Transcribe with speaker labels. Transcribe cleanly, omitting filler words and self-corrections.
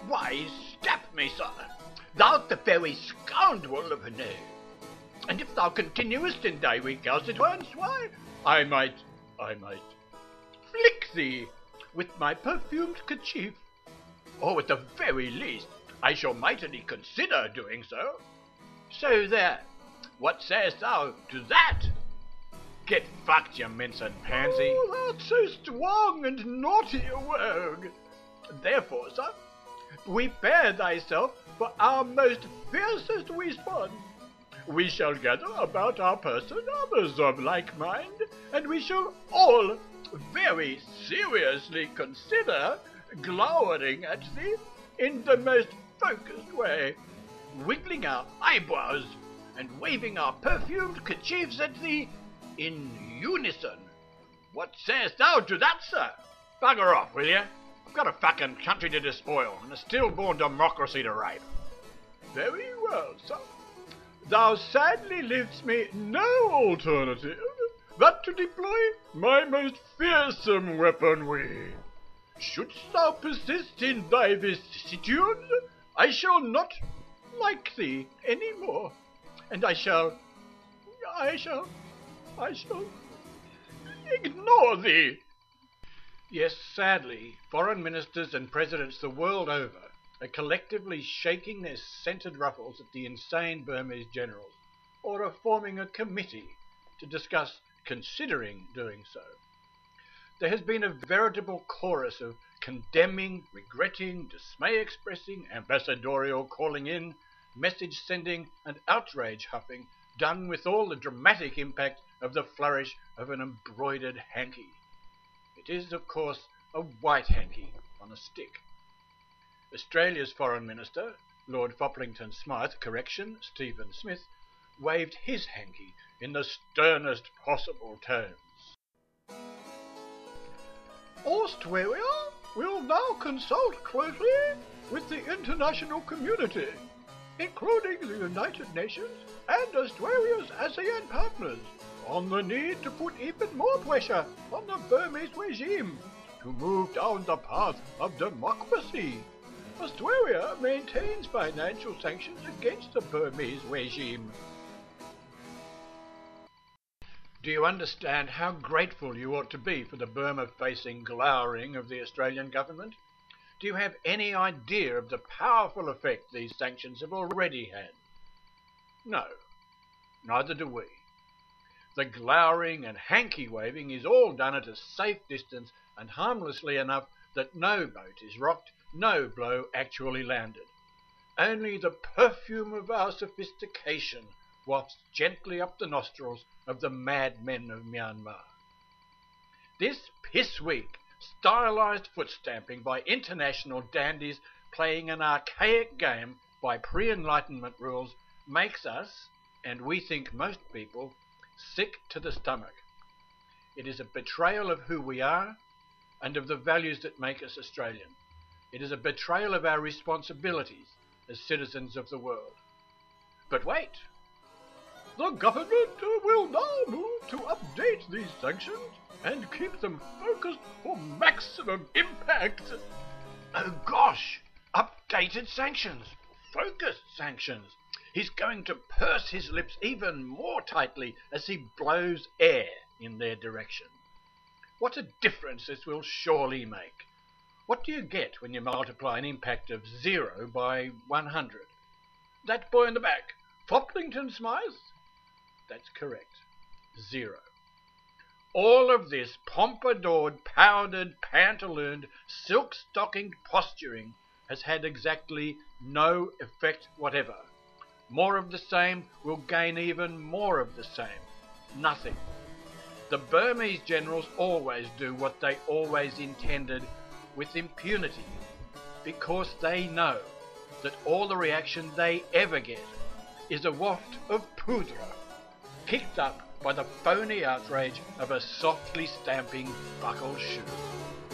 Speaker 1: Why, stab me, sir, thou'rt the very scoundrel of a knave. And if thou continuest in thy recalcitrance, why, I might flick thee with my perfumed kerchief, or at the very least, I shall mightily consider doing so. So there, what sayest thou to that? Get fucked, you mincing pansy. Oh, that's so strong and naughty a word. Therefore, sir, prepare thyself for our most fiercest response. We shall gather about our person others of like mind, and we shall all very seriously consider glowering at thee in the most focused way, wiggling our eyebrows and waving our perfumed kerchiefs at thee in unison. What sayest thou to that, sir? Bugger off, will you? I've got a fucking country to despoil and a stillborn democracy to rape. Very well, sir. Thou sadly leavest me no alternative but to deploy my most fearsome weaponry. Shouldst thou persist in thy vicissitudes, I shall not like thee any more, and I shall ignore thee. Yes, sadly, foreign ministers and presidents the world over are collectively shaking their scented ruffles at the insane Burmese generals, or are forming a committee to discuss considering doing so. There has been a veritable chorus of condemning, regretting, dismay expressing, ambassadorial calling in, message sending, and outrage huffing, done with all the dramatic impact of the flourish of an embroidered hanky. It is, of course, a white hanky on a stick. Australia's Foreign Minister, Lord Foplington Smythe, Stephen Smith, waved his hanky in the sternest possible tones. Australia will now consult closely with the international community, including the United Nations and Australia's ASEAN partners, on the need to put even more pressure on the Burmese regime to move down the path of democracy. Australia maintains financial sanctions against the Burmese regime. Do you understand how grateful you ought to be for the Burma-facing glowering of the Australian government? Do you have any idea of the powerful effect these sanctions have already had? No, neither do we. The glowering and hanky-waving is all done at a safe distance and harmlessly enough that no boat is rocked, no blow actually landed. Only the perfume of our sophistication wafts gently up the nostrils of the madmen of Myanmar. This piss-weak, stylized foot-stamping by international dandies playing an archaic game by pre-Enlightenment rules makes us, and we think most people, sick to the stomach. It is a betrayal of who we are and of the values that make us Australian. It is a betrayal of our responsibilities as citizens of the world. But wait! The government will now move to update these sanctions and keep them focused for maximum impact. Oh gosh! Updated sanctions! Focused sanctions! He's going to purse his lips even more tightly as he blows air in their direction. What a difference this will surely make. What do you get when you multiply an impact of 0 by 100? That boy in the back, Foplington Smythe? That's correct. 0. All of this pompadoured, powdered, pantalooned, silk-stockinged posturing has had exactly no effect whatever. More of the same will gain even more of the same. Nothing. The Burmese generals always do what they always intended, with impunity, because they know that all the reaction they ever get is a waft of poudre, kicked up by the phony outrage of a softly stamping buckled shoe.